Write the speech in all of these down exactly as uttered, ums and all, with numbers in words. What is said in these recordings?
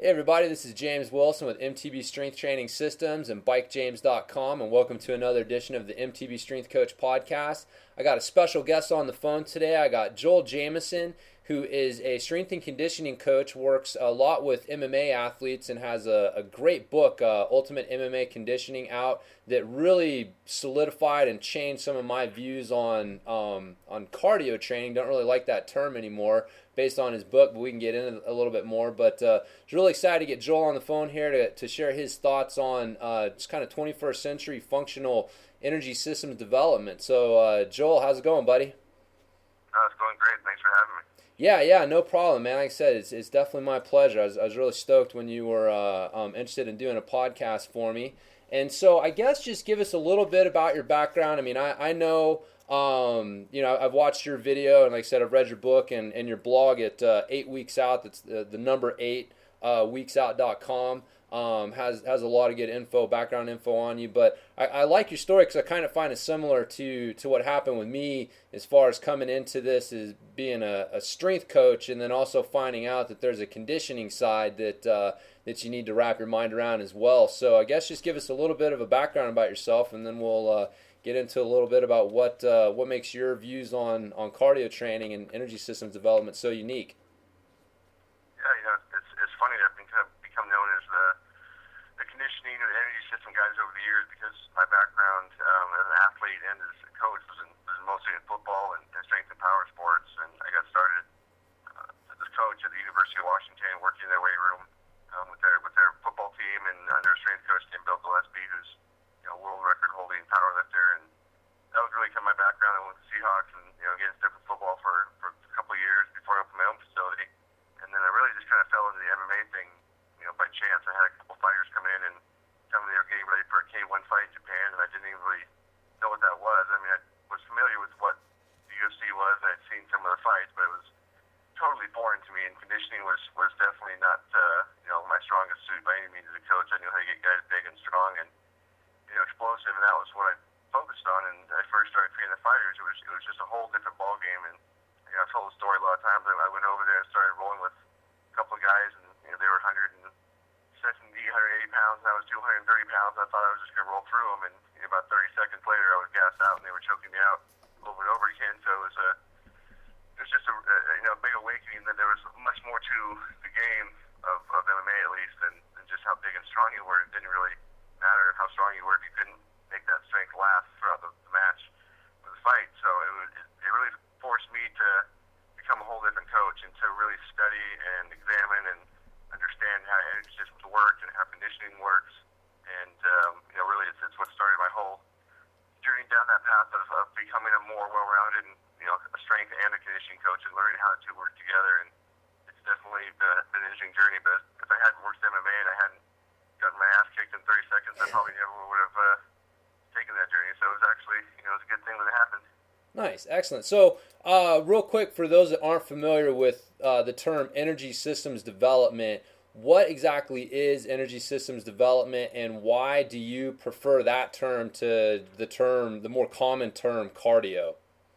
Hey everybody, this is James Wilson with M T B Strength Training Systems and Bike James dot com, and welcome to another edition of the M T B Strength Coach Podcast. I got a special guest on the phone today. I got Joel Jamieson, who is a strength and conditioning coach, works a lot with M M A athletes, and has a, a great book, uh, Ultimate M M A Conditioning, out that really solidified and changed some of my views on um, on cardio training. Don't really like that term anymore based on his book, but we can get into it a little bit more. But uh, I was really excited to get Joel on the phone here to, to share his thoughts on uh, just kind of twenty-first century functional energy systems development. So, uh, Joel, how's it going, buddy? Uh, it's going great. Thanks for having me. Yeah, yeah, no problem, man. Like I said, it's, it's definitely my pleasure. I was, I was really stoked when you were uh, um, interested in doing a podcast for me. And so I guess just give us a little bit about your background. I mean, I, I know, um, you know, I've watched your video, and like I said, I've read your book and, and your blog at uh, eight weeks out. That's the, the number eight, uh, weeks out dot com. Um, has has a lot of good info, background info on you. But I, I like your story because I kind of find it similar to to what happened with me as far as coming into this as being a, a strength coach, and then also finding out that there's a conditioning side that uh, that you need to wrap your mind around as well. So I guess just give us a little bit of a background about yourself, and then we'll uh, get into a little bit about what uh, what makes your views on, on cardio training and energy systems development so unique. Yeah, you know, it's it's funny that I've become, become known as the the conditioning and energy system guys over the years, because my background um, as an athlete and as a coach was, in, was mostly in football and, and strength and power sports. And I got started uh, as a coach at the University of Washington, working in their weight room um, with their with their football team, and under a strength coach named Bill Gillespie, who's you know world record holding power lifter. And that was really kind of my background. I went to Seahawks and you know getting stuff with football for, for a couple of years before I opened my own facility. And then I really just kind of fell into the M M A thing, you know, by chance. I had a couple fighters come in and tell me they were getting ready for a K one fight in Japan, and I didn't even really know what that was. I mean, I was familiar with what the U F C was, and I'd seen some of the fights, but it was totally foreign to me, and conditioning was, was definitely not, uh, you know, my strongest suit by any means as a coach. I knew how to get guys big and strong and, you know, explosive, and that was what I focused on. And I first started training the fighters. It was, it was just a whole different ball game, and you know, I've told the story a lot of times. I went over there and started rolling with a couple of guys, and you know, they were one hundred seventy, one hundred eighty pounds, and I was two hundred thirty pounds. I thought I was just going to roll through them, and you know, about thirty seconds later, I was gassed out, and they were choking me out over and over again. So it was a, it was just a, a you know, big awakening that there was much more to the game of, of M M A, at least, than, than just how big and strong you were. It didn't really matter how strong you were if you couldn't make that strength last throughout the, the match or the fight. So it was, it, it really forced me to become a whole different coach and to really study and examine and understand how energy systems work and how conditioning works. And, um, you know, really it's, it's what started my whole journey down that path of, of becoming a more well-rounded, and, you know, a strength and a conditioning coach, and learning how to work together. And it's definitely been, been an interesting journey, but if I hadn't worked M M A and I hadn't gotten my ass kicked in thirty seconds, I probably never would have uh, taken that journey. So it was actually, you know, it was a good thing that it happened. Nice, excellent. So, uh, real quick, for those that aren't familiar with uh, the term energy systems development, what exactly is energy systems development, and why do you prefer that term to the term, the more common term, cardio?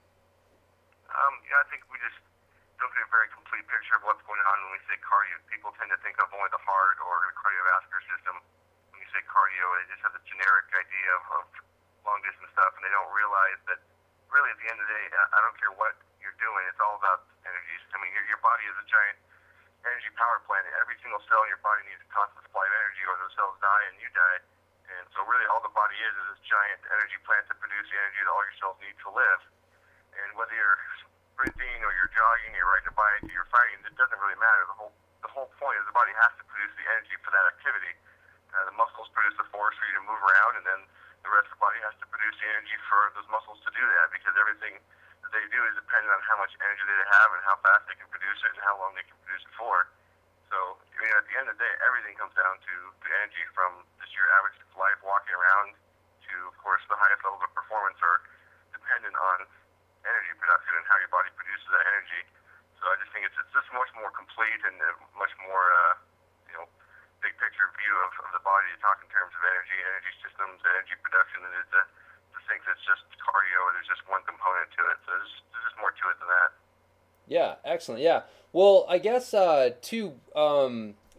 Um, yeah, I think we just don't get a very complete picture of what's going on when we say cardio. People tend to think of only the heart or the cardiovascular system. When you say cardio, they just have the generic idea of, of long-distance stuff, and they don't realize that really at the end of the day, I don't care what you're doing, it's all about energy. I mean, your, your body is a giant energy power plant. Every single cell in your body needs a constant supply of energy, or those cells die and you die. And so really all the body is is this giant energy plant to produce the energy that all your cells need to live. And whether you're sprinting or you're jogging, you're riding a bike, or you're fighting, it doesn't really matter. The whole the whole point is the body has to produce the energy for that activity. Uh, the muscles produce the force for you to move around, and then the rest of the body has to produce the energy for those muscles to do that, because everything that they do is dependent on how much energy they have and how fast they can produce it and how long they can produce it for. So, I mean, at the end of the day, everything comes down to the energy, from just your average life walking around to, of course, the highest levels of performance are dependent on energy production and how your body produces that energy. So I just think it's, it's just much more complete and a much more, uh, you know, big picture view of, of the body to talk in terms of energy, energy systems, energy production, and it's a, to think that it's just cardio or there's just one component to it. So there's, there's just more to it than that. Yeah, excellent. Yeah. Well, I guess uh, to um,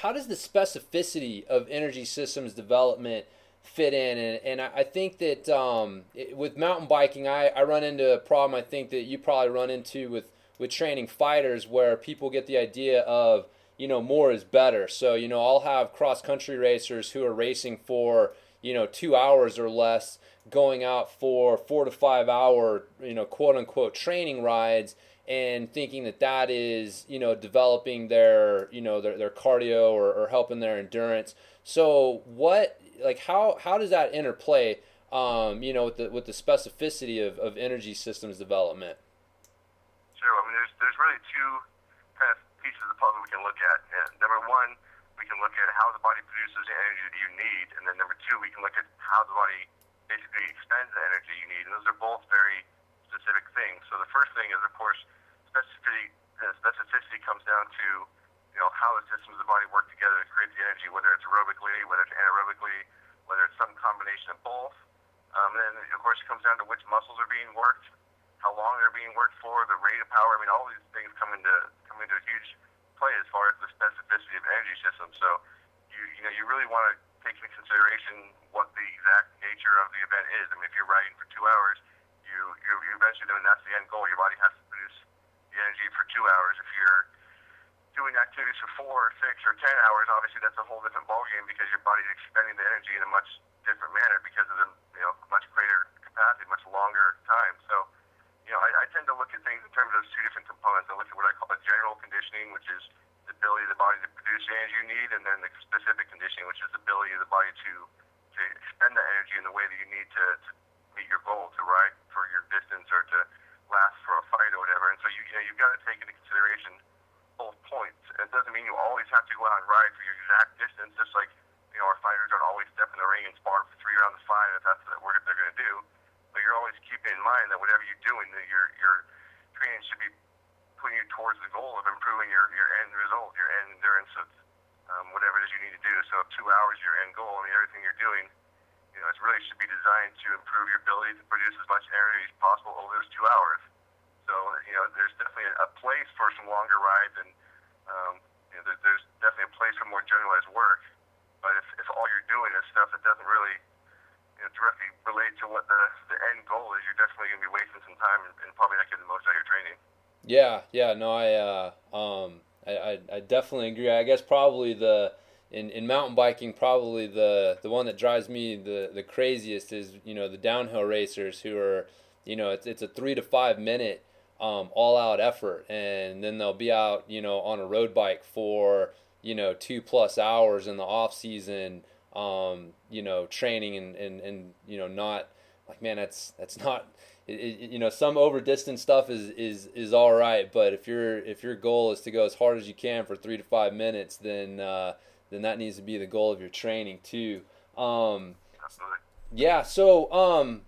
how does the specificity of energy systems development fit in? And, and I, I think that um, it, with mountain biking, I, I run into a problem I think that you probably run into with, with training fighters, where people get the idea of, you know, more is better. So, you know, I'll have cross-country racers who are racing for, you know, two hours or less, going out for four to five hour, you know, quote unquote training rides, and thinking that that is, you know, developing their, you know, their, their cardio, or, or helping their endurance. So what, like, how, how does that interplay, um, you know, with the, with the specificity of, of energy systems development? Sure. I mean, there's, there's really two kind of pieces of the puzzle we can look at. And number one, we can look at how the body produces the energy that you need. And then number two, we can look at how the body basically expends the energy you need. And those are both very specific things. So the first thing is, of course, specificity. Uh, specificity comes down to, you know, how the systems of the body work together to create the energy, whether it's aerobically, whether it's anaerobically, whether it's some combination of both. Um, and then, of course, it comes down to which muscles are being worked, how long they're being worked for, the rate of power. I mean, all these things come into come into a huge play as far as the specificity of energy systems. So, you you know, you really want to take into consideration what the exact nature of the event is. I mean, if you're riding for two hours, you you you eventually doing that's the end goal. Your body has to produce the energy for two hours. If you're doing activities for four, or six, or ten hours, obviously that's a whole different ballgame, because your body's expending the energy in a much different manner because of the, you know, much greater capacity, much longer time. So, you know, I, I tend to look at things in terms of those two different components. I look at what I call a general conditioning, which is the ability of the body to produce the energy you need, and then the specific conditioning, which is the ability of the body to, to expend the energy in the way that you need to, to meet your goal, to ride for your distance, or to last for a fight or whatever. And so, you, you know, you've got to take into consideration both points. It doesn't mean you always have to go out and ride for your exact distance, just like, you know, our fighters don't always step in the ring and spar for three rounds of five if that's the work they're going to do. But you're always keeping in mind that whatever you're doing, that your your training should be putting you towards the goal of improving your, your end result, your end endurance of um, whatever it is you need to do. So if two hours is your end goal, I mean, everything you're doing, you know, it really should be designed to improve your ability to produce as much energy as possible over those two hours. So, you know, there's definitely a place for some longer rides, and um, you know, there, there's definitely a place for more generalized work. But if, if all you're doing is stuff that doesn't really, you know, directly relate to what the, the end goal is, you're definitely going to be wasting some time and, and probably not getting the most out of your training. Yeah, yeah, no, I, uh, um, I, I, I definitely agree. I guess probably the in, in mountain biking, probably the, the one that drives me the, the craziest is, you know, the downhill racers who are, you know, it's it's a three to five minute um, all out effort, and then they'll be out, you know, on a road bike for, you know, two plus hours in the off season, um, you know, training and, and, and, you know, not like, man, that's, that's not, it, it, you know, some over distance stuff is, is, is all right. But if your, if your goal is to go as hard as you can for three to five minutes, then, uh, then that needs to be the goal of your training too. Um, yeah. So, um,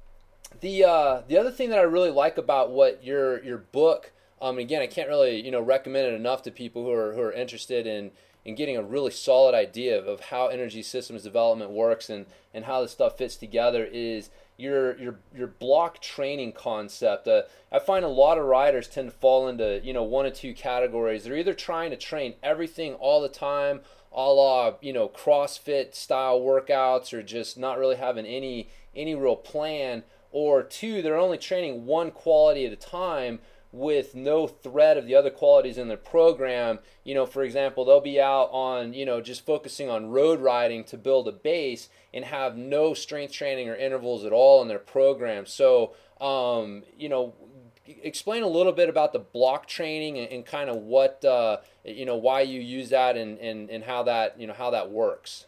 the, uh, the other thing that I really like about what your, your book, Um, again, I can't really, you know, recommend it enough to people who are who are interested in, in getting a really solid idea of, of how energy systems development works, and, and how this stuff fits together, is your your your block training concept. Uh, I find a lot of riders tend to fall into, you know, one or two categories. They're either trying to train everything all the time, a la, you know, CrossFit style workouts, or just not really having any any real plan, or two, they're only training one quality at a time, with no thread of the other qualities in their program. You know, for example, they'll be out on, you know, just focusing on road riding to build a base, and have no strength training or intervals at all in their program. So, um, you know, explain a little bit about the block training, and, and kind of what, uh, you know, why you use that, and, and, and how that, you know, how that works.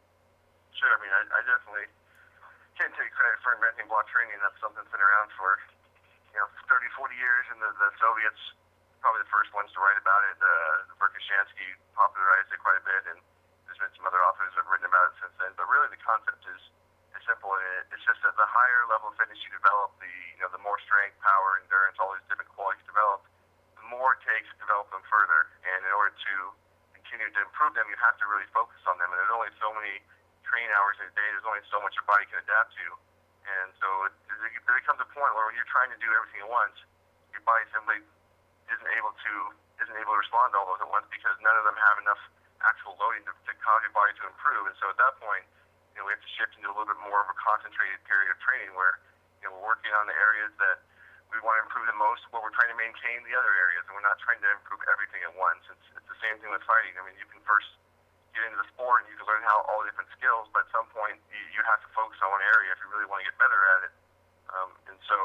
Sure. I mean, I, I definitely can't take credit for inventing block training. That's something that's been around for, you know, thirty, forty years, and the, the Soviets probably the first ones to write about it. Uh, Verkhoshansky popularized it quite a bit, and there's been some other authors that have written about it since then. But really, the concept is, is simple. And it, it's just that the higher level of fitness you develop, the you know the more strength, power, endurance, all these different qualities you develop, the more it takes to develop them further. And in order to continue to improve them, you have to really focus on them. And there's only so many training hours in a day. There's only so much your body can adapt to. And so it, there becomes a point where when you're trying to do everything at once, your body simply isn't able to isn't able to respond to all those at once, because none of them have enough actual loading to, to cause your body to improve. And so at that point, you know, we have to shift into a little bit more of a concentrated period of training where, you know, we're working on the areas that we want to improve the most, but we're trying to maintain the other areas, and we're not trying to improve everything at once. It's, it's the same thing with fighting. I mean, you can first get into the sport and you can learn how all the different skills, but at some point you, you have to focus on one area if you really want to get better at it. Um, and so,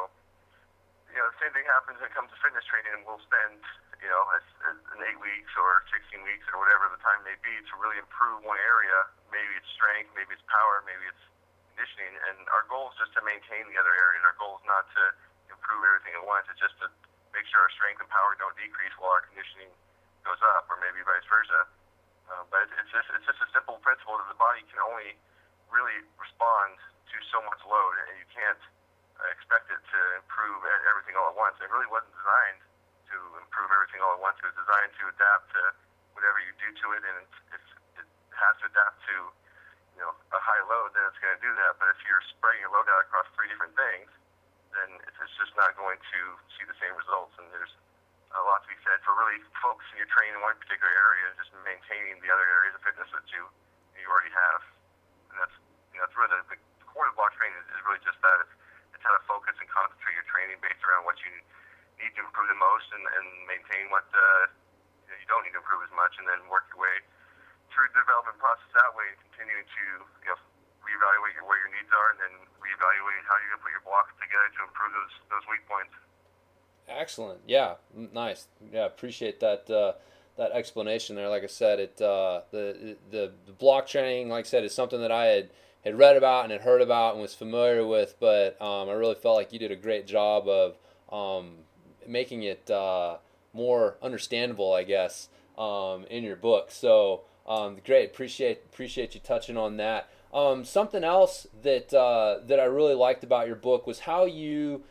you know, the same thing happens when it comes to fitness training, and we'll spend, you know, as, as in eight weeks or sixteen weeks or whatever the time may be to really improve one area. Maybe it's strength, maybe it's power, maybe it's conditioning, and our goal is just to maintain the other areas. Our goal is not to improve everything at once. It's just to make sure our strength and power don't decrease while our conditioning goes up, or maybe vice versa. Um, but it's just it's just a simple principle that the body can only really respond to so much load, and you can't uh, expect it to improve everything all at once. It really wasn't designed to improve everything all at once. It was designed to adapt to whatever you do to it, and it's, it's, it has to adapt to, you know, a high load, then it's going to do that. But if you're spreading your load out across three different things, then it's, it's just not going to see the same results. And there's a lot to be said for really focusing your training in one particular area and just maintaining the other areas of fitness that you you already have. And that's, you know, that's really the, the core of block training is, is really just that. It's, it's how to focus and concentrate your training based around what you need to improve the most, and, and maintain what uh, you know, you don't need to improve as much, and then work your way through the development process that way, and continuing to, you know, reevaluate your, where your needs are, and then reevaluate how you're going to put your blocks together to improve those those weak points. Excellent. Yeah, nice. Yeah, appreciate that uh, that explanation there. Like I said, it uh, the, the the block training, like I said, is something that I had, had read about and had heard about and was familiar with, but um, I really felt like you did a great job of um, making it uh, more understandable, I guess, um, in your book. So um, great. Appreciate appreciate you touching on that. Um, something else that uh, that I really liked about your book was how you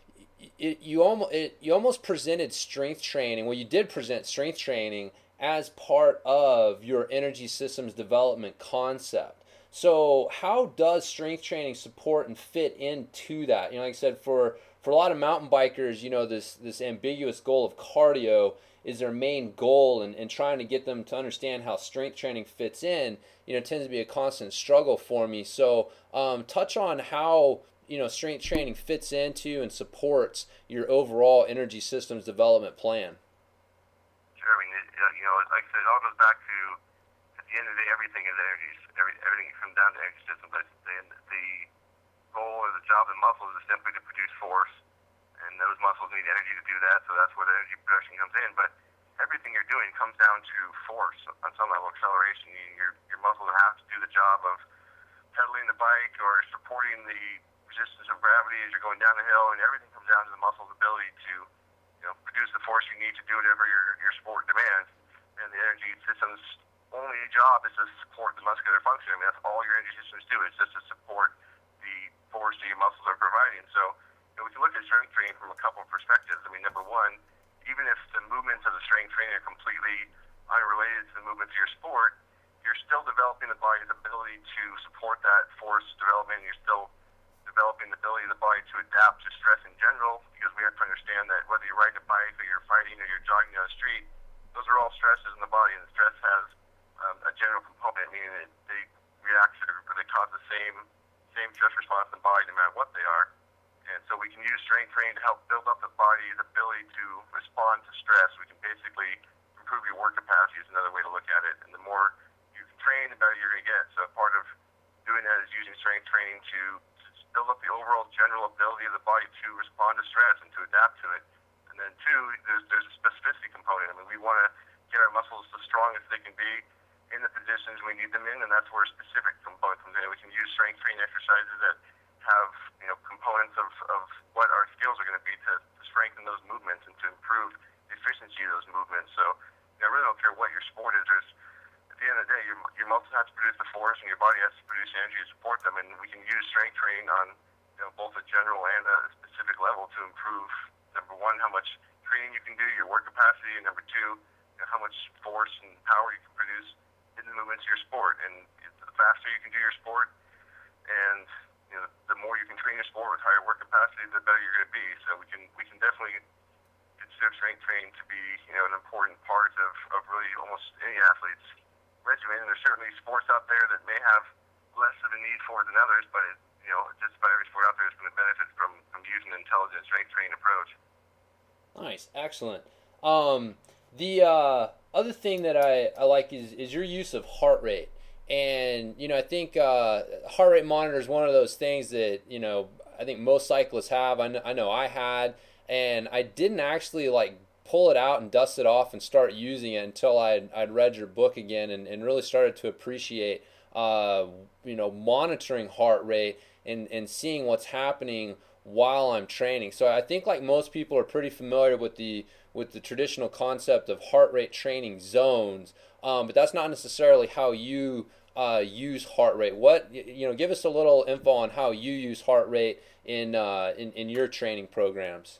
It, you almost it, you almost presented strength training. Well, you did present strength training as part of your energy systems development concept. So, how does strength training support and fit into that? You know, like I said, for for a lot of mountain bikers, you know, this this ambiguous goal of cardio is their main goal, and, and trying to get them to understand how strength training fits in, you know, tends to be a constant struggle for me. So, um, touch on how, you know, strength training fits into and supports your overall energy systems development plan. Sure. I mean, it, you know, like I said, it all goes back to, at the end of the day, everything is energy. Every, everything comes down to energy systems. But the, the goal or the job of the muscles is simply to produce force, and those muscles need energy to do that, so that's where the energy production comes in. But everything you're doing comes down to force on some level, acceleration. Your, your muscles have to do the job of pedaling the bike or supporting the resistance of gravity as you're going down the hill, and everything comes down to the muscle's ability to, you know, produce the force you need to do whatever your, your sport demands. And the energy system's only job is to support the muscular function. I mean, that's all your energy systems do, is just to support the force that your muscles are providing. So, you know, we can look at strength training from a couple of perspectives. I mean, number one, even if the movements of the strength training are completely unrelated to the movements of your sport, you're still developing the body's ability to support that force development. You're still developing the ability of the body to adapt to stress in general, because we have to understand that whether you're riding a bike or you're fighting or you're jogging down the street, those are all stresses in the body, and the stress has um, a general component, meaning that they react to, or they cause the same same stress response in the body no matter what they are. And so we can use strength training to help build up the body's ability to respond to stress. We can basically improve your work capacity is another way to look at it. And the more you can train, the better you're going to get. So part of doing that is using strength training to build up the overall general ability of the body to respond to stress and to adapt to it. And then two, there's, there's a specificity component. I mean, we want to get our muscles as strong as they can be in the positions we need them in, and that's where a specific component comes in. We can use strength training exercises that have, you know, components of, of what our skills are going to be to, to strengthen those movements and to improve the efficiency of those movements. So, you know, I really don't care what your sport is. There's, at the end of the day, your, your muscles have to produce the force, and your body has to produce energy to support them. And we can use strength training on, you know, both a general and a specific level to improve, number one, how much training you can do, your work capacity, and number two, you know, how much force and power you can produce in the movements of your sport. And the faster you can do your sport, and you know, the more you can train your sport with higher work capacity, the better you're going to be. So we can we can definitely consider strength training to be, you know, an important part of, of really almost any athlete's regimen. And there's certainly sports out there that may have less of a need for it than others, but it, you know, just about every sport out there is going to benefit from, from using an intelligent strength training approach. Nice, excellent. Um, the uh, other thing that I, I like is, is your use of heart rate. And, you know, I think uh, heart rate monitor is one of those things that, you know, I think most cyclists have. I know I, know I had, and I didn't actually, like, pull it out and dust it off and start using it until I'd, I'd read your book again and, and really started to appreciate, uh, you know, monitoring heart rate and, and seeing what's happening while I'm training. So I think, like most people, are pretty familiar with the with the traditional concept of heart rate training zones, um, but that's not necessarily how you uh, use heart rate. What you know, give us a little info on how you use heart rate in uh, in, in your training programs.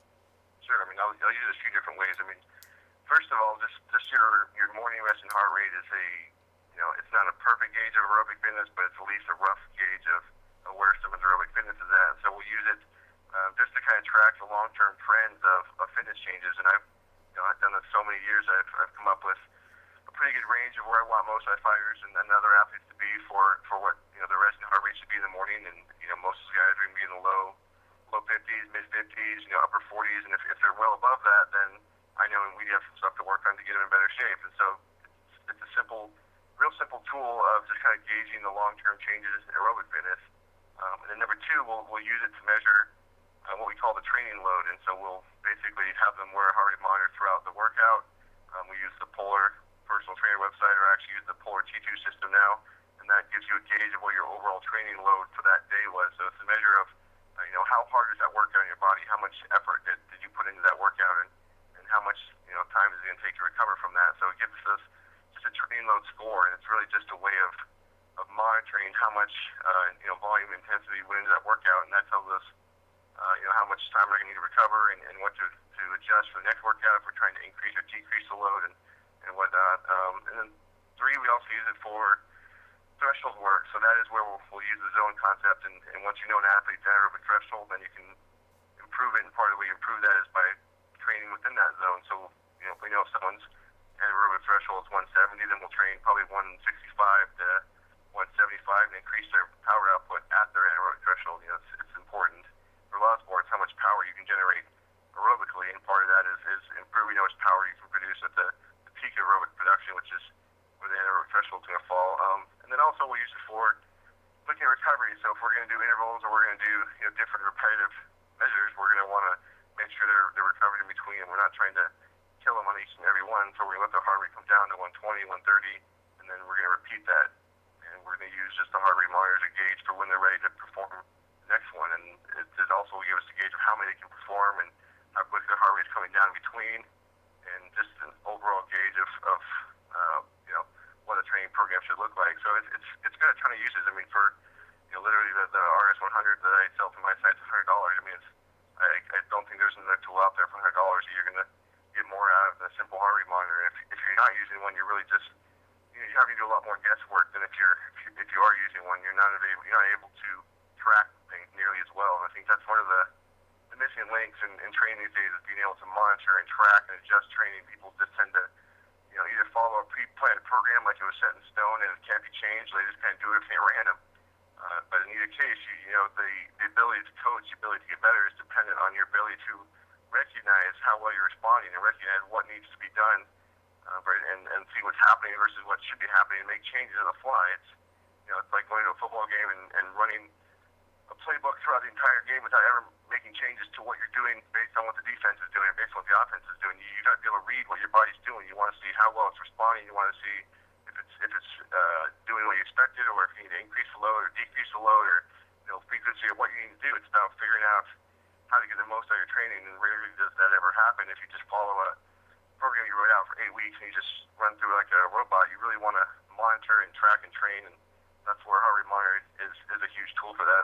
Sure. I mean, I'll, I'll use it a few different ways. I mean, first of all, just just your your morning resting heart rate is a, you know, it's not a perfect gauge of aerobic fitness, but it's at least a rough gauge of where someone's aerobic fitness is at. So we'll use it um, just to kind of track the long-term trends of, of fitness changes. And I've, you know, I've done this so many years. I've, I've come up with a pretty good range of where I want most of my fighters and, and other athletes to be for, for what, you know, the resting heart rate should be in the morning. And, you know, most of the guys are going to be in the low low fifties, mid fifties, you know, upper forties. And if, if they're well above that, then I know we have some stuff to work on to get them in better shape. And so it's, it's a simple, real simple tool of just kind of gauging the long-term changes in aerobic fitness. Um, and then number two, we'll, we'll use it to measure uh, what we call the training load. And so we'll basically have them wear a heart rate monitor throughout the workout. Um, we use the Polar personal trainer website, or actually use the Polar T two system now, and that gives you a gauge of what your overall training load for that day was. So it's a measure of, uh, you know, how hard is that workout in your body, how much effort did, did you put into that workout, and, and how much, you know, time is it going to take to recover from that. So it gives us just a training load score, and it's really just a way of of monitoring how much, uh, you know, volume intensity went into that workout, and that tells us, uh, you know, how much time we're going to need to recover and, and what to, to adjust for the next workout if we're trying to increase or decrease the load and, and whatnot. Um, and then three, we also use it for threshold work. So that is where we'll, we'll use the zone concept, and, and once you know an athlete's anaerobic threshold, then you can improve it, and part of the way you improve that is by training within that zone. So, you know, if we know if someone's anaerobic threshold is one seventy, then we'll train probably one sixty-five to one seventy-five and increase their power output at their anaerobic threshold. You know, it's, it's important for a lot of sports how much power you can generate aerobically, and part of that is, is improving how much power you can produce at the, the peak aerobic production, which is where the anaerobic threshold is going to fall. Um, and then also we'll use it for looking at recovery. So if we're going to do intervals or we're going to do, you know, different repetitive measures, we're going to want to make sure they're, they're recovered in between, and we're not trying to kill them on each and every one. So we're going to let the heart rate come down to one twenty, one thirty, and then we're going to repeat that. We're going to use just the heart rate monitor as a gauge for when they're ready to perform the next one. And it, it also will give us a gauge of how many they can perform and how quickly the heart rate is coming down in between, and just an overall gauge of, of uh, you know, what a training program should look like. So it's it's, it's got a ton of uses. I mean, for, you know, literally the, the R S one hundred that I sell to my site is one hundred dollars. I mean, it's, I, I don't think there's another tool out there for one hundred dollars that you're going to get more out of than a simple heart rate monitor. If, if you're not using one, you're really just, you know, you're having to do a lot more guesswork than if you're if you, if you are using one. You're not able you're not able to track things nearly as well. And I think that's one of the, the missing links in, in training these days, is being able to monitor and track and adjust training. People just tend to, you know, either follow a pre-planned program like it was set in stone and it can't be changed. They just kind of do everything at random. Uh, but in either case, you, you know, the, the ability to coach, the ability to get better is dependent on your ability to recognize how well you're responding and recognize what needs to be done. Uh, and, and see what's happening versus what should be happening, and make changes on the fly. It's, you know, it's like going to a football game and, and running a playbook throughout the entire game without ever making changes to what you're doing based on what the defense is doing, based on what the offense is doing. You, you got to be able to read what your body's doing. You want to see how well it's responding. You want to see if it's if it's uh, doing what you expected, or if you need to increase the load or decrease the load, or, you know, frequency, or what you need to do. It's about figuring out how to get the most out of your training, and rarely does that ever happen if you just follow a program you wrote out for eight weeks and you just run through like a robot. You really want to monitor and track and train, and that's where heart rate monitor is, is a huge tool for that.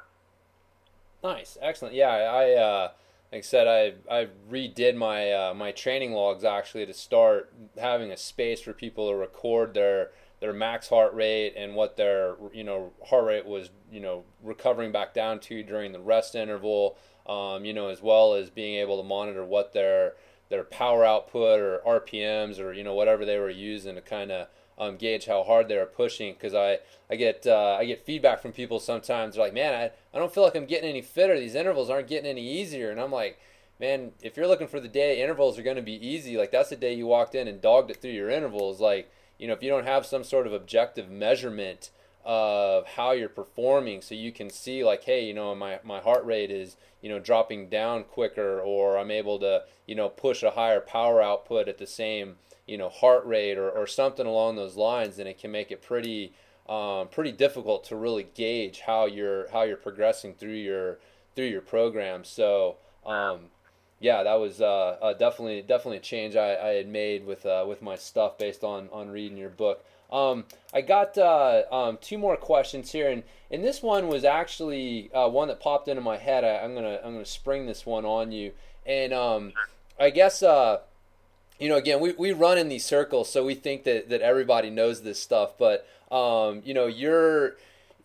Nice, excellent. Yeah, I uh, like I said, I I redid my uh, my training logs actually to start having a space for people to record their their max heart rate and what their, you know, heart rate was, you know, recovering back down to during the rest interval. Um, you know, as well as being able to monitor what their their power output or R P Ms or, you know, whatever they were using to kind of um, gauge how hard they're pushing. Because I I get uh, I get feedback from people sometimes. They're like, man, I, I don't feel like I'm getting any fitter. These intervals aren't getting any easier. And I'm like, man, if you're looking for the day intervals are going to be easy, like that's the day you walked in and dogged it through your intervals. Like, you know, if you don't have some sort of objective measurement of how you're performing, so you can see like, hey, you know, my, my heart rate is, you know, dropping down quicker, or I'm able to, you know, push a higher power output at the same, you know, heart rate, or, or something along those lines, then it can make it pretty um, pretty difficult to really gauge how you're how you're progressing through your through your program. So um, yeah, that was uh, uh, definitely definitely a change I, I had made with uh, with my stuff based on on reading your book. Um, I got uh, um, two more questions here, and, and this one was actually uh, one that popped into my head. I, I'm gonna I'm gonna spring this one on you, and um, I guess uh, you know, again, we, we run in these circles, so we think that, that everybody knows this stuff, but um, you know, your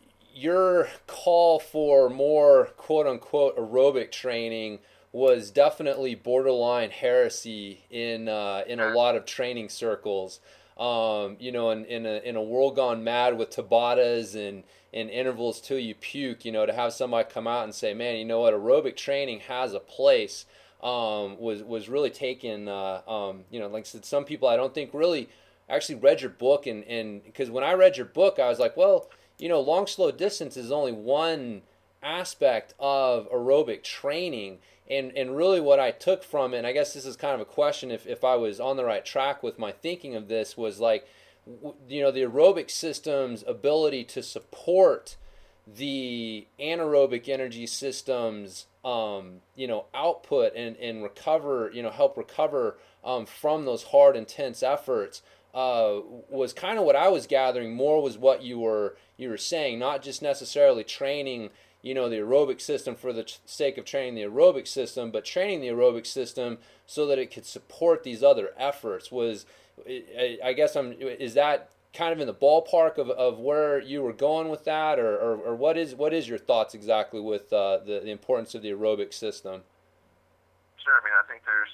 your call for more quote unquote aerobic training was definitely borderline heresy in uh, in a lot of training circles. Um, you know, in, in a in a world gone mad with Tabatas and, and intervals till you puke, you know, to have somebody come out and say, man, you know what, aerobic training has a place, um, was was really taken. Uh, um, you know, like I said, some people I don't think really actually read your book, and and because when I read your book, I was like, well, you know, long slow distance is only one aspect of aerobic training. And and really what I took from it, and I guess this is kind of a question if, if I was on the right track with my thinking of this, was like, you know, the aerobic system's ability to support the anaerobic energy system's, um, you know, output and, and recover, you know, help recover um, from those hard, intense efforts uh, was kind of what I was gathering more was what you were you were saying, not just necessarily training, you know, the aerobic system for the sake of training the aerobic system, but training the aerobic system so that it could support these other efforts. Was, I guess I'm, is that kind of in the ballpark of, of where you were going with that, or, or, or what is what is your thoughts exactly with uh, the, the importance of the aerobic system? Sure. I mean, I think there's,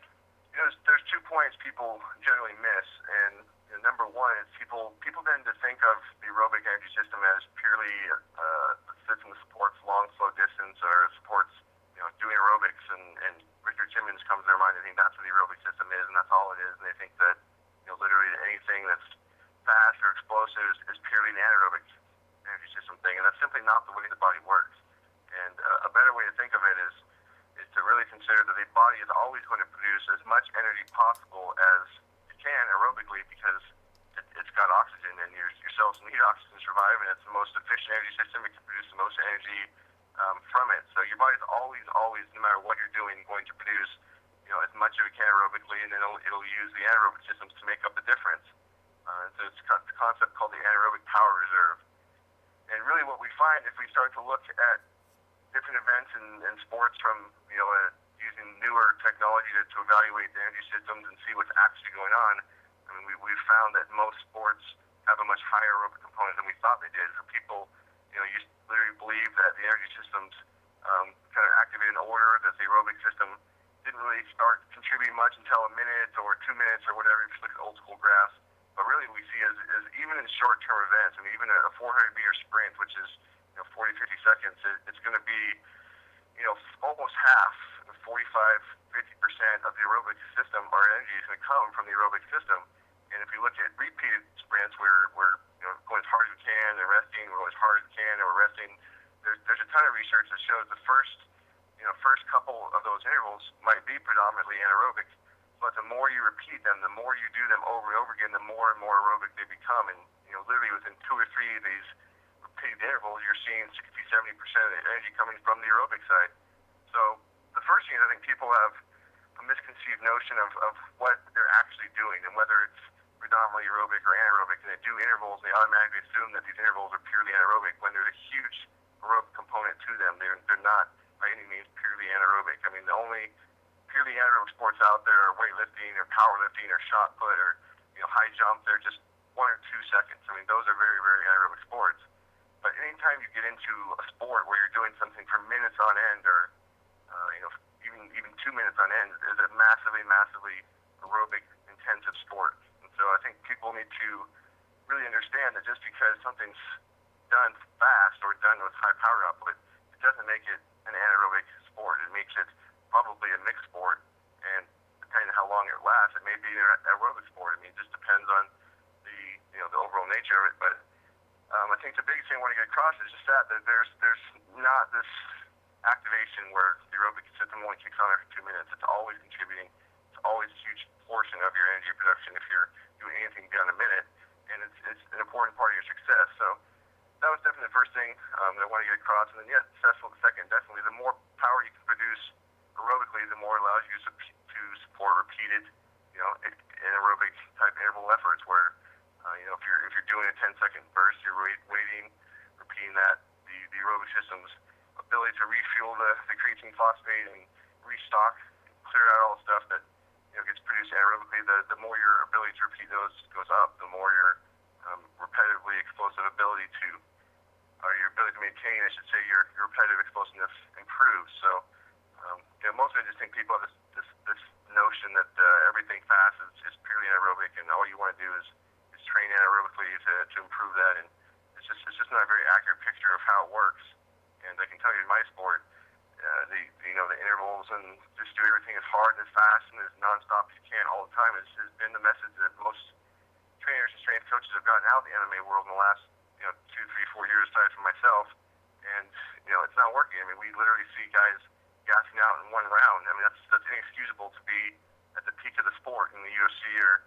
you know, there's, there's two points people generally miss, and you know, number one is people people tend to think of the aerobic energy system as purely uh, a system that supports long, slow distance, or supports, you know, doing aerobics, and, and Richard Simmons comes to their mind. They think that's what the aerobic system is, and that's all it is, and they think that, you know, literally anything that's fast or explosive is, is purely an anaerobic energy system thing, and that's simply not the way the body works. And uh, a better way to think of it is is to really consider that the body is always going to produce as much energy possible as it can aerobically, because it, it's got oxygen, and your, your cells need oxygen to survive, and it's the most efficient energy system. It can produce the most energy um, from it. So your body's always, always, no matter what you're doing, going to produce, you know, as much as it can aerobically, and then it'll, it'll use the anaerobic systems to make up the difference. Uh, so it's a concept called the anaerobic power reserve. And really what we find if we start to look at different events in, in sports from, you know, uh, using newer technology to, to evaluate the energy systems and see what's actually going on, I mean, we, we've found that most sports have a much higher aerobic component than we thought they did. For people, you know, you literally believe that the energy systems um, kind of activate in order, that the aerobic system didn't really start contributing much until a minute or two minutes or whatever, if you look at old school graphs. But really we see is, is even in short-term events, I mean, even a four hundred meter sprint, which is, you know, forty, fifty seconds, it, it's going to be, you know, almost half, forty-five, fifty percent of the aerobic system, our energy is going to come from the aerobic system. And if you look at repeated sprints where we're, you know, going as hard as we can and resting, we're going as hard as we can and we're resting, there's, there's a ton of research that shows the first, you know, first couple of those intervals might be predominantly anaerobic. But the more you repeat them, the more you do them over and over again, the more and more aerobic they become. And, you know, literally within two or three of these repeated intervals, you're seeing sixty, seventy percent of the energy coming from the aerobic side. So the first thing is, I think people have a misconceived notion of, of what they're actually doing, and whether it's predominantly aerobic or anaerobic. And they do intervals, and they automatically assume that these intervals are purely anaerobic when there's a huge aerobic component to them. They're, they're not by any means purely anaerobic. I mean, the only purely anaerobic sports out there are weightlifting or powerlifting or shot put or, you know, high jump. They're just one or two seconds. I mean, those are very, very anaerobic sports. But anytime you get into a sport where you're doing something for minutes on end, or uh, you know, even even two minutes on end, is a massively, massively aerobic intensive sport. And so I think people need to really understand that just because something's done fast or done with high power output, it doesn't make it an anaerobic sport. It makes it probably a mixed sport, and depending on how long it lasts, it may be an aerobic sport. I mean, it just depends on the you know the overall nature of it. But um, I think the biggest thing I want to get across is just that, that there's there's not this activation where the aerobic system only kicks on after two minutes. It's always contributing. It's always a huge portion of your energy production if you're doing anything beyond a minute, and it's, it's an important part of your success. So that was definitely the first thing um, that I want to get across. And then, yeah, successful the second. Definitely, the more power you can produce aerobically, the more it allows you to, to support repeated, you know, anaerobic type interval efforts where, uh, you know, if you're if you're doing a ten second burst, you're wait, waiting, repeating that. The, the aerobic system's ability to refuel the, the creatine phosphate and restock, clear out all the stuff that you know gets produced anaerobically. The the more your ability to repeat those goes up, the more your um, repetitively explosive ability to, or your ability to maintain, I should say, your, your repetitive explosiveness improves. So, um, you know, mostly I just think people have this this, this notion that uh, everything fast is, is purely anaerobic, and all you want to do is, is train anaerobically to, to improve that, and it's just it's just not a very accurate picture of how it works. And I can tell you in my sport, uh, the you know the intervals and just do everything as hard and as fast and as nonstop as you can all the time has, has been the message that most trainers and strength coaches have gotten out of the M M A world in the last you know two, three, four years, aside from myself. And you know it's not working. I mean, we literally see guys gassing out in one round. I mean, that's that's inexcusable to be at the peak of the sport in the U F C or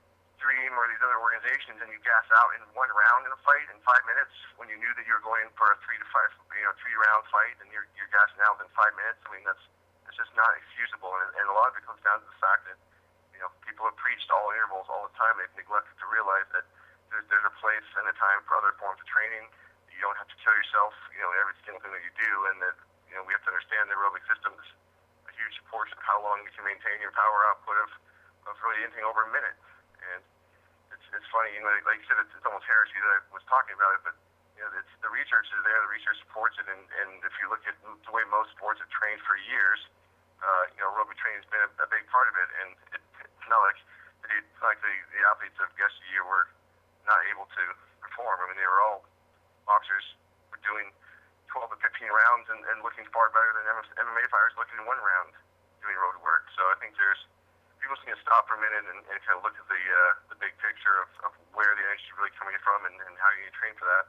Dream or these other organizations, and you gas out in one round in a fight in five minutes when you knew that you were going for a three to five, you know, three round fight, and you're you're gassing out in five minutes. I mean, that's it's just not excusable, and, and a lot of it comes down to the fact that you know people have preached all intervals all the time. They've neglected to realize that there's there's a place and a time for other forms of training. You don't have to kill yourself, you know, every single thing that you do, and that you know we have to understand the aerobic system is a huge portion of how long you can maintain your power output of of really anything over a minute. And it's it's funny, you know, like you said, it's, it's almost heresy that I was talking about it, but you know, it's the research is there, the research supports it, and, and if you look at the way most sports have trained for years, uh, you know, aerobic training has been a, a big part of it, and it, it's not like it's not like the, the athletes of yesteryear were not able to perform. I mean, they were all boxers were doing twelve to fifteen rounds and, and looking far better than M M A fighters looking in one round doing road work. So I think there's people just need to stop for a minute and, and kind of look at the uh, the big picture of, of where the energy is really coming from and, and how you need to train for that.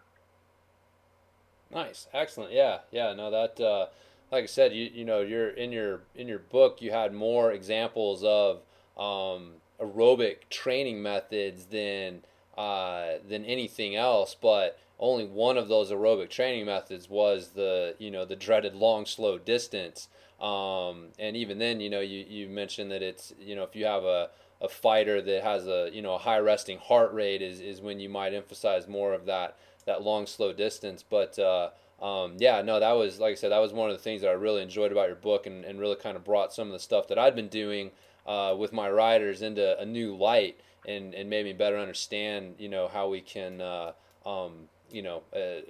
Nice, excellent, yeah, yeah. No, that uh, like I said, you you know, you're in your in your book, you had more examples of um, aerobic training methods than uh, than anything else, but only one of those aerobic training methods was the you know the dreaded long slow distance. Um, and even then, you know, you, you mentioned that it's, you know, if you have a, a fighter that has a, you know, a high resting heart rate is, is when you might emphasize more of that, that long, slow distance. But, uh, um, yeah, no, that was, like I said, that was one of the things that I really enjoyed about your book and, and really kind of brought some of the stuff that I'd been doing, uh, with my riders into a new light and, and made me better understand, you know, how we can, uh, um, you know, uh,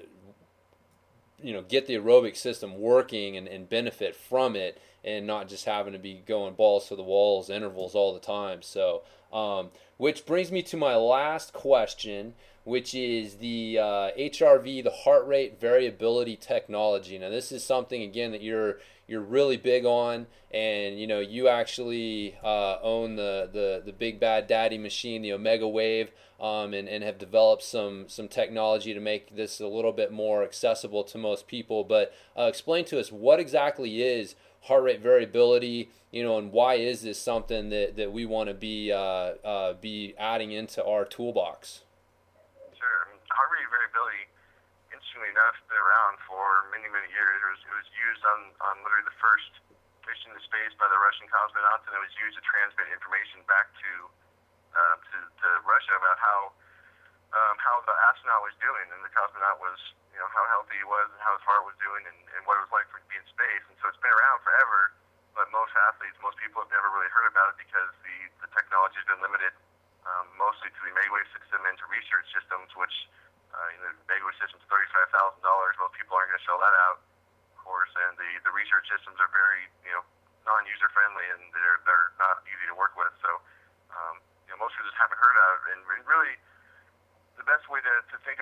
you know, get the aerobic system working and, and benefit from it and not just having to be going balls to the walls, intervals all the time. So, um, which brings me to my last question, which is the uh, H R V, the heart rate variability technology. Now, this is something, again, that you're you're really big on, and, you know, you actually uh, own the, the, the big bad daddy machine, the Omega Wave, um, and, and have developed some, some technology to make this a little bit more accessible to most people. But uh, explain to us, what exactly is heart rate variability, you know, and why is this something that, that we want to be, uh, uh, be adding into our toolbox? Sure. Heart rate variability, interestingly enough, been around for many, many years. It was, it was used on, on literally the first mission to space by the Russian cosmonauts, and it was used to transmit information back to uh, to, to Russia about how um, how the astronaut was doing, and the cosmonaut was, you know, how healthy he was and how his heart was doing and, and what it was like for him to be in space. And so it's been around forever, but most athletes, most people have never really heard about it because the, the technology has been limited um, mostly to the Megawave system and to research systems, which uh, you know, the Megawave system's thirty-five thousand dollars. Most people aren't going to shell that out, of course, and the, the research systems are very, you know, non-user friendly, and they're they're not easy to work with. So, um, you know, most people just haven't heard of it. And really, the best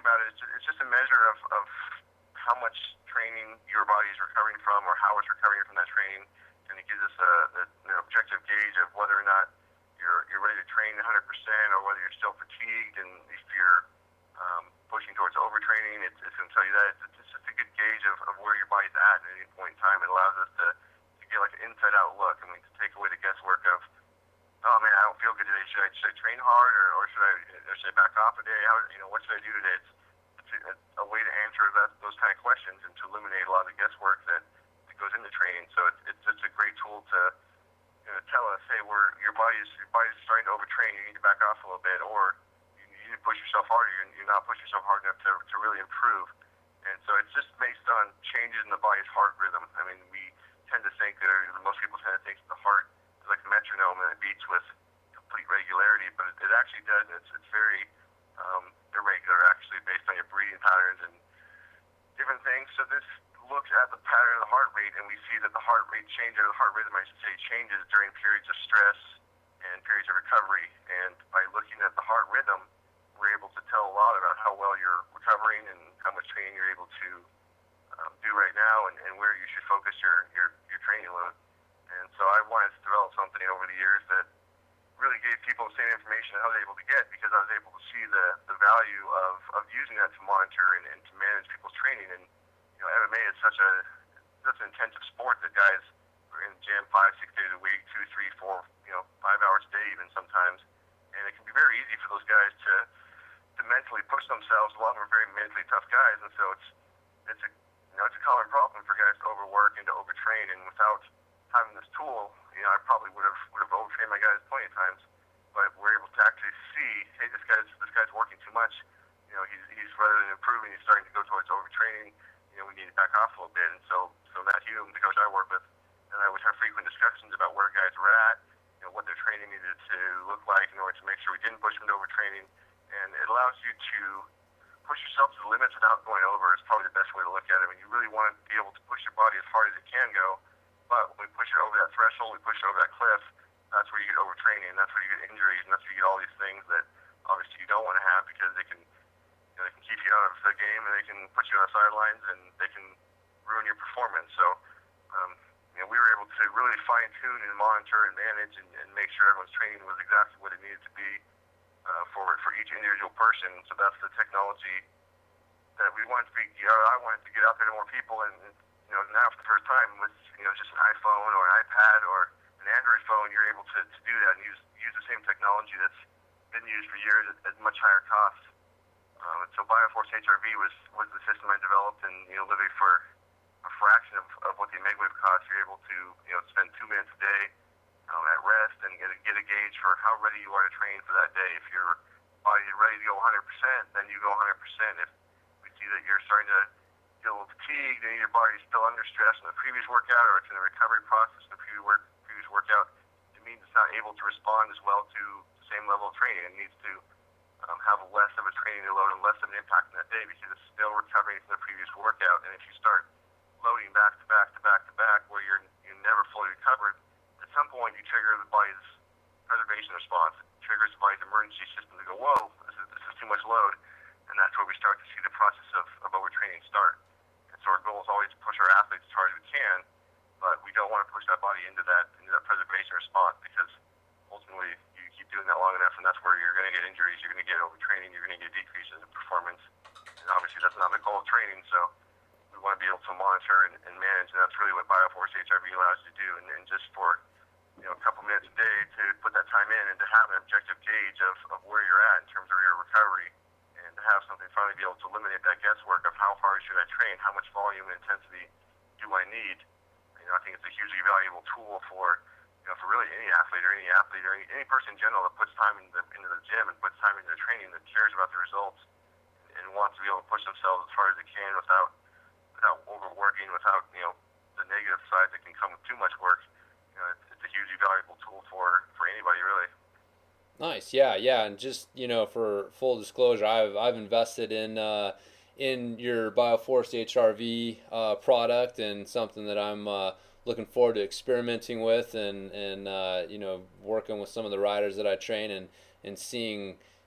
about it, it's just, it's just a measure of, of how much training your body is recovering from, or how it's recovering from that training, and it gives us a, a an objective gauge of whether or not you're you're ready to train one hundred percent, or whether you're still fatigued, and if you're um, pushing towards overtraining, it's, it's going to tell you that. It's, it's just a good gauge of, of where your body's at at any point in time. It allows us to, to get like an inside-out look, and we to take away the guesswork of, oh man, I don't feel good today. Should I should I train hard, or, or should I or should I back off a day? How, you know, what should I do today? It's, it's a, a way to answer that, those kind of questions, and to eliminate a lot of the guesswork that, that goes into training. So it's it's just a great tool to, you know, tell us, hey, we're your body's your body's starting to overtrain. You need to back off a little bit, or you need to push yourself harder. You're, you're not pushing yourself hard enough to to really improve. And so it's just based on changes in the body's heart rhythm. I mean, we tend to think that most people tend to think that the heart like a metronome, and it beats with complete regularity, but it, it actually doesn't. It's, it's very um, irregular, actually, based on your breathing patterns and different things. So this looks at the pattern of the heart rate, and we see that the heart rate changes, or the heart rhythm, I should say, changes during periods of stress and periods of recovery. And by looking at the heart rhythm, we're able to tell a lot about how well you're recovering and how much training you're able to um, do right now, and, and where you should focus your, your, your training load. And so I wanted to develop something over the years that really gave people the same information I was able to get, because I was able to see the, the value of, of using that to monitor and, and to manage people's training. And, you know, M M A is such a such an intensive sport that guys are in the gym five, six days a week, two, three, four, you know, five hours a day even sometimes. And it can be very easy for those guys to, to mentally push themselves. A lot of them are very mentally tough guys, and so it's it's a you know it's a common problem for guys to overwork and to overtrain. And without having this tool, you know, I probably would have would have overtrained my guys plenty of times, but we're able to actually see, hey, this guy's this guy's working too much. You know, he's he's rather than improving, he's starting to go towards overtraining. You know, we need to back off a little bit. And so, so Matt Hume, the coach I work with, and I would have frequent discussions about where guys were at, you know, what their training needed to look like in order to make sure we didn't push them to overtraining. And it allows you to push yourself to the limits without going over. Is probably the best way to look at it. I mean, you really want to be able to push your body as hard as it can go. But when we push it over that threshold, we push it over that cliff, that's where you get overtraining, and that's where you get injuries, and that's where you get all these things that obviously you don't want to have, because they can, you know, they can keep you out of the game, and they can put you on the sidelines, and they can ruin your performance. So, um, you know, we were able to really fine-tune and monitor and manage and, and make sure everyone's training was exactly what it needed to be uh, for for each individual person. So that's the technology that we wanted to be, you know, I wanted to get out there to more people, and, and you know, now for the first time with, you know, just an iPhone or an iPad or an Android phone, you're able to, to do that and use use the same technology that's been used for years at, at much higher cost. Um, and so BioForce H R V was, was the system I developed, and, you know, literally for a fraction of, of what the Omega Wave costs, you're able to, you know, spend two minutes a day um, at rest and get a, get a gauge for how ready you are to train for that day. If your body is ready to go one hundred percent, then you go one hundred percent. If we see that you're starting to get a little fatigued and your body's still under stress in the previous workout, or it's in the recovery process in the previous, work, previous workout, it means it's not able to respond as well to the same level of training. It needs to um, have less of a training load and less of an impact in that day, because it's still recovering from the previous workout. And if you start loading back to back to back to back where you're, you're never fully recovered, at some point you trigger the body's preservation response. It triggers the body's emergency system to go, whoa, this is, this is too much load. And that's where we start to see the process of, of overtraining start. So our goal is always to push our athletes as hard as we can, but we don't want to push that body into that into that preservation response, because ultimately you keep doing that long enough, and that's where you're going to get injuries, you're going to get overtraining, you're going to get decreases in performance. And obviously that's not the goal of training, so we want to be able to monitor and, and manage, and that's really what BioForce H R V allows you to do. And, and just for, you know, a couple minutes a day to put that time in and to have an objective gauge of, of where you're at in terms of your recovery, and to have something finally be able to eliminate that guesswork of how hard should I train, how much volume and intensity do I need. You know, I think it's a hugely valuable tool for, you know, for really any athlete or any athlete or any, any person in general that puts time into the, into the gym and puts time into the training, that cares about the results and wants to be able to push themselves as hard as they can without without overworking, without, you know, the negative side that can come with too much work. You know, it's, it's a hugely valuable tool for, for anybody, really. Nice, yeah, yeah, and just, you know, for full disclosure, I've I've invested in uh, in your BioForce H R V uh, product, and something that I'm uh, looking forward to experimenting with, and and uh, you know, working with some of the riders that I train, and and seeing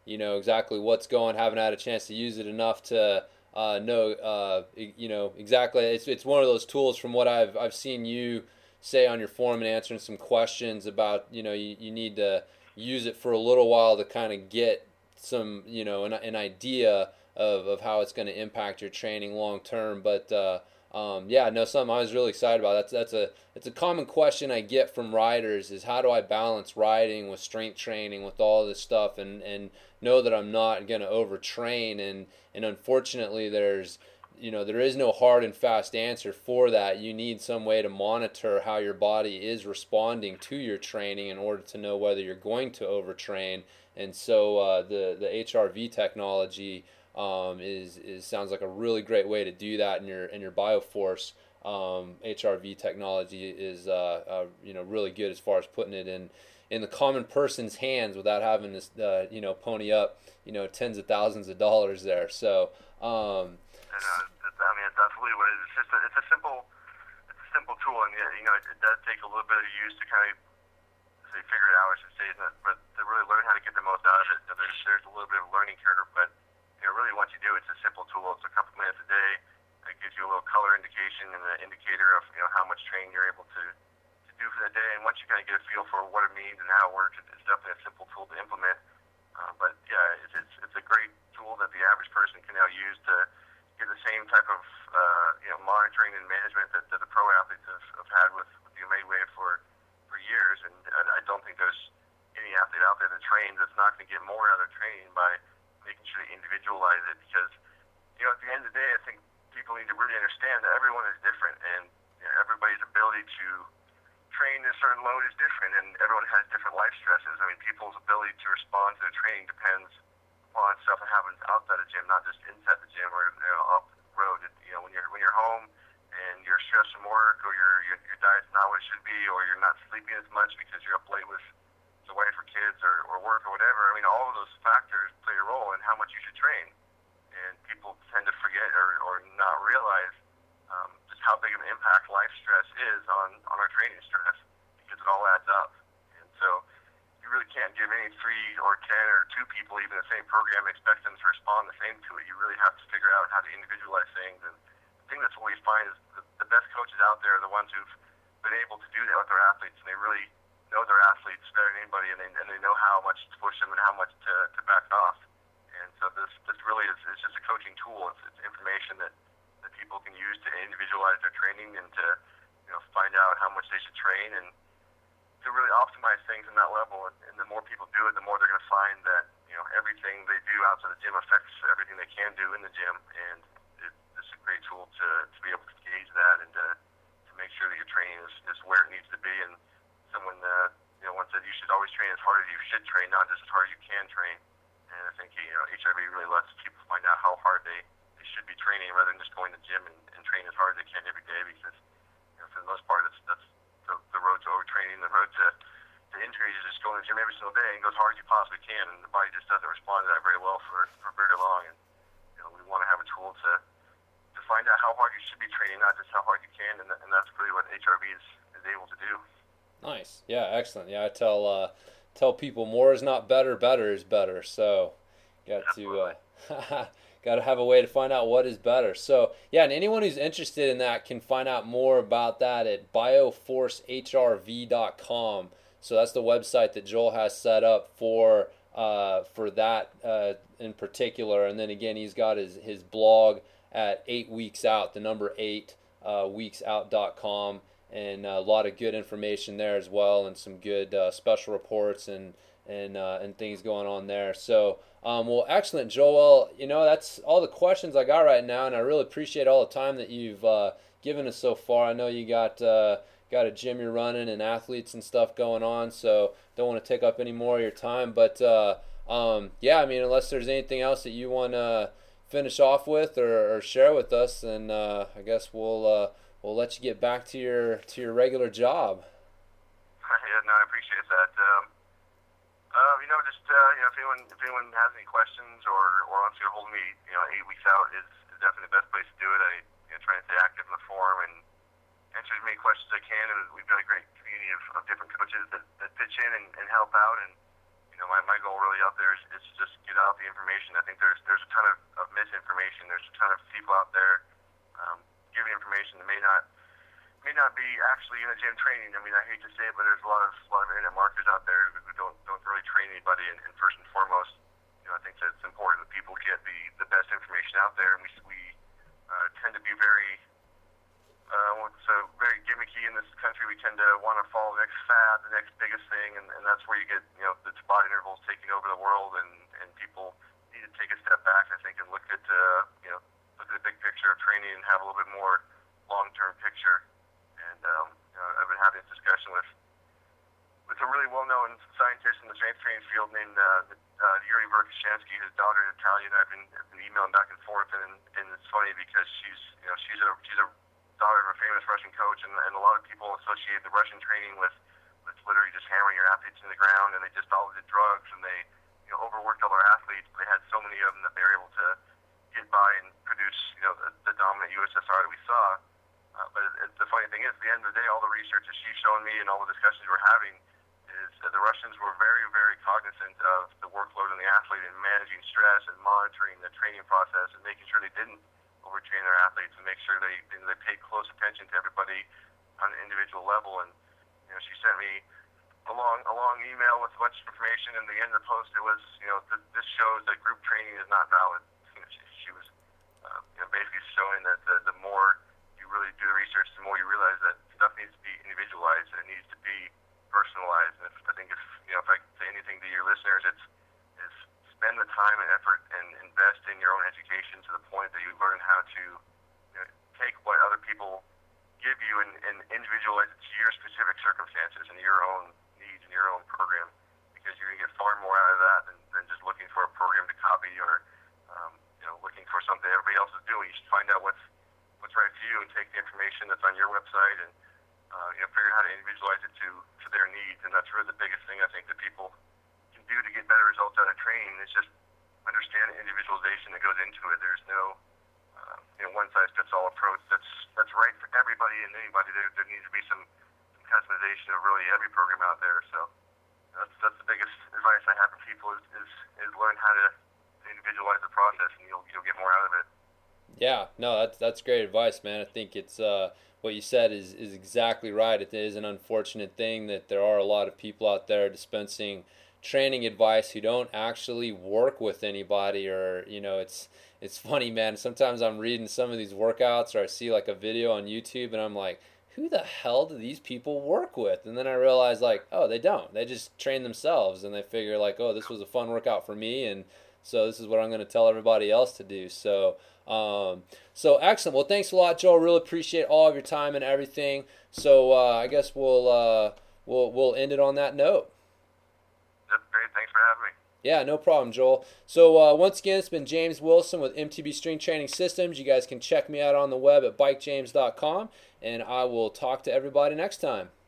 you know exactly what's going. Haven't had a chance to use it enough to uh, know uh, you know exactly. It's it's one of those tools from what I've I've seen you say on your forum and answering some questions about you know you, you need to use it for a little while to kind of get some you know an, an idea of, of how it's going to impact your training long term. But uh, um, yeah, no, something I was really excited about. That's that's a it's a common question I get from riders is how do I balance riding with strength training with all this stuff and and know that I'm not going to overtrain and and unfortunately there's you know there is no hard and fast answer for that. You need some way to monitor how your body is responding to your training in order to know whether you're going to overtrain. And so uh, the the H R V technology um, is is sounds like a really great way to do that in your in your BioForce. Um, H R V technology is uh, uh, you know really good as far as putting it in in the common person's hands without having to uh, you know pony up you know tens of thousands of dollars there. So. Um, And, uh, I mean, it's absolutely what it is. It's just a, it's a simple, it's a simple tool, and you know, it, it does take a little bit of use to kind of say figure it out. I should say, but to really learn how to get the most out of it, you know, there's there's a little bit of a learning curve. But you know, really, once you do, it's a simple tool. It's a couple minutes a day. It gives you a little color indication and an indicator of you know how much training you're able to to do for that day. And once you kind of get a feel for what it means and how it works, it's definitely a simple tool to implement. Uh, but yeah, it's, it's it's a great tool that the average person can now use to get the same type of uh, you know monitoring and management that, that the pro athletes have, have had with, with the Omega Wave for, for years. And I, I don't think there's any athlete out there that trains that's not going to get more out of training by making sure they individualize it. Because you know at the end of the day, I think people need to really understand that everyone is different, and you know, everybody's ability to train a certain load is different, and everyone has different life stresses. I mean, people's ability to respond to their training depends on stuff that happens outside the gym, not just inside the gym or you know, up the road. It, you know, when you're when you're home and you're stressed from work, or your, your your diet's not what it should be, or you're not sleeping as much because you're up late with the wife or kids or, or work or whatever. I mean, all of those factors play a role in how much you should train, and people tend to forget or, or not realize um, just how big of an impact life stress is on on our training stress, because it all adds up. And so you really can't give any three or ten or two people even the same program and expect them to respond the same to it. You really have to figure out how to individualize things. And the thing that's what we find is the, the best coaches out there are the ones who've been able to do that with their athletes, and they really know their athletes better than anybody, and they, and they know how much to push them and how much to, to back off. And so this this really is, is just a coaching tool. It's, it's information that, that people can use to individualize their training and to you know find out how much they should train and to really optimize things in that level. And, and the more people do it, the more they're going to find that you know everything they do outside the gym affects everything they can do in the gym. And it, it's a great tool to, to be able to gauge that and to, to make sure that your training is, is where it needs to be. And someone uh, you know once said you should always train as hard as you should train, not just as hard as you can train. And I think you know H R V really lets people find out how hard they, they should be training rather than just going to the gym and, and train as hard as they can every day, because you know, for the most part that's that's the, the road to overtraining, the road to, to injuries is just going to the gym every single day and go as hard as you possibly can, and the body just doesn't respond to that very well for, for very long. And you know, we want to have a tool to to find out how hard you should be training, not just how hard you can, and, and that's really what H R V is, is able to do. Nice. Yeah, excellent. Yeah, I tell uh, tell people more is not better, better is better. So got to uh, got to have a way to find out what is better. So yeah, and anyone who's interested in that can find out more about that at bioforce H R V dot com. So that's the website that Joel has set up for uh, for that uh, in particular. And then again, he's got his his blog at eight weeks out, the number eight uh, weeks out dot com, and a lot of good information there as well, and some good uh, special reports and and uh, and things going on there. So. Um, well, excellent, Joel. You know, that's all the questions I got right now, and I really appreciate all the time that you've uh, given us so far. I know you got uh, got a gym you're running and athletes and stuff going on, so don't want to take up any more of your time. But uh, um, yeah, I mean, unless there's anything else that you want to finish off with or, or share with us, then uh, I guess we'll uh, we'll let you get back to your to your regular job. Yeah, no, I appreciate that. Um, Uh, you know, just uh, you know, if anyone if anyone has any questions or, or wants to get a hold of me, you know, eight weeks out is, is definitely the best place to do it. I you know, try to stay active in the forum and answer as many questions as I can. And we've got a great community of, of different coaches that, that pitch in and, and help out. And you know, my, my goal really out there is, is to just get out the information. I think there's there's a ton of, of misinformation. There's a ton of people out there um, giving information that may not may not be actually in a gym training. I mean, I hate to say it, but there's a lot of a lot of internet marketers out there who don't don't really train anybody. And, and first and foremost, you know, I think that it's important that people get the, the best information out there. And we we uh, tend to be very uh, so very gimmicky in this country. We tend to want to follow the next fad, the next biggest thing, and, and that's where you get, you know, the body intervals taking over the world, and, and people need to take a step back, I think, and look at uh, you know look at the big picture of training and have a little bit more long-term picture. And um, you know, I've been having this discussion with with a really well-known scientist in the strength training field named uh, uh, Yuri Verkhoshansky. His daughter Natalia and I've been, have been emailing back and forth, and, and it's funny because she's you know she's a she's a daughter of a famous Russian coach, and, and a lot of people associate the Russian training with with literally just hammering your athletes in the ground, and they just all did drugs, and they you know overworked all their athletes. But they had so many of them that they were able to get by and produce you know the, the dominant U S S R that we saw. Uh, but it, it, the funny thing is, at the end of the day, all the research that she's showing me and all the discussions we're having is that the Russians were very, very cognizant of the workload on the athlete and managing stress and monitoring the training process and making sure they didn't overtrain their athletes and make sure they they paid close attention to everybody on an individual level. And you know, she sent me a long, a long email with a bunch of information. And the end of the post, it was, you know, th- this shows that group training is not valid. You know, she, she was uh, you know, basically showing that the, the more you really do the research, the more you realize that stuff needs to be individualized and it needs to be personalized. And if, I think if you know, if I can say anything to your listeners, it's is spend the time and effort and invest in your own education to the point that you learn how to you know, take what other people give you and, and individualize it to your specific circumstances and your own needs and your own program, because you're going to get far more out of that than, than just looking for a program to copy or um, you know looking for something everybody else is doing. You should find out what's what's right for you and take the information that's on your website and uh, you know figure out how to individualize it to, to their needs. And that's really the biggest thing I think that people can do to get better results out of training is just understand the individualization that goes into it. There's no uh, you know one size fits all approach that's that's right for everybody and anybody. There, there needs to be some, some customization of really every program out there. So that's that's the biggest advice I have for people is is, is learn how to individualize the process, and you'll you'll get more out of it. Yeah, no, that's that's great advice, man. I think it's uh, what you said is, is exactly right. It is an unfortunate thing that there are a lot of people out there dispensing training advice who don't actually work with anybody, or you know, it's it's funny, man. Sometimes I'm reading some of these workouts, or I see like a video on YouTube, and I'm like, who the hell do these people work with? And then I realize, like, oh, they don't. They just train themselves, and they figure like, oh, this was a fun workout for me, and so this is what I'm going to tell everybody else to do. So. Um, so excellent. Well, thanks a lot, Joe. Really appreciate all of your time and everything. So uh, I guess we'll uh, we'll we'll end it on that note. That's great. Thanks for having me. Yeah, no problem, Joel. So uh, once again, it's been James Wilson with M T B Strength Training Systems. You guys can check me out on the web at bike james dot com, and I will talk to everybody next time.